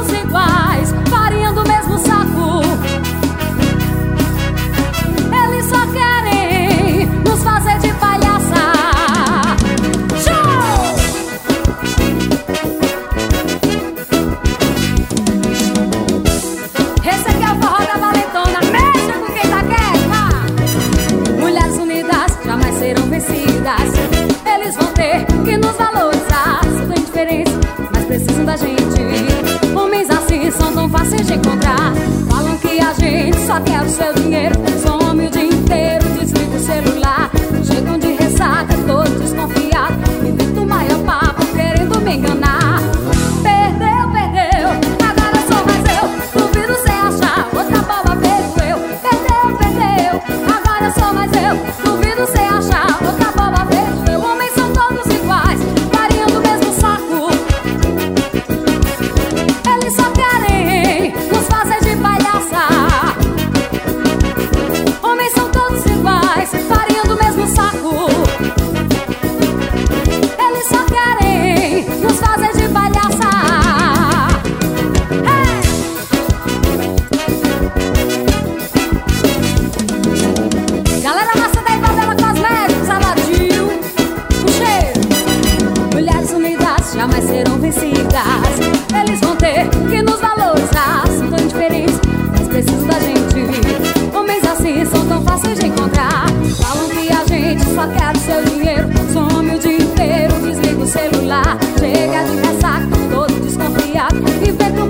todos iguais, farinha do mesmo saco. Eles só querem nos fazer de palhaça. Show! Esse aqui é o forró da valentona. Mexa com quem tá quieto. Mulheres unidas jamais serão vencidas. Eles vão ter que nos valorizar. São tão diferentes, mas precisam da gente. Homens assim são tão fáceis de encontrar. Falam que a gente só quer o seu dinheiro. Some o dia inteiro, desliga o celular. Chegam de ressaca, todos desconfiados. Invento o maior papo, querendo me enganar. Perdeu, perdeu, agora sou mais eu. Duvido cê achar, outra boba feito eu. Perdeu, perdeu, agora sou mais eu. Duvido cê achar, outra boba feito eu. Homens são todos iguais, farinha do mesmo saco. Eles só querem nos fazer de palhaça. Homens são todos iguais, farinha do mesmo saco. Eles só querem nos fazer de palhaça. Hey! Galera massa da Ivabela Cosméticos, Aladio, um cheiro. Mulheres unidas jamais serão vencidas. Eles vão ter que nos valorizar. São tão diferentes, mas precisam da gente. Homens assim são tão fáceis de encontrar. Falam que a gente só quer o seu dinheiro. Some o dia inteiro, desliga o celular. Chega de ressaca, todo desconfiado. Inventa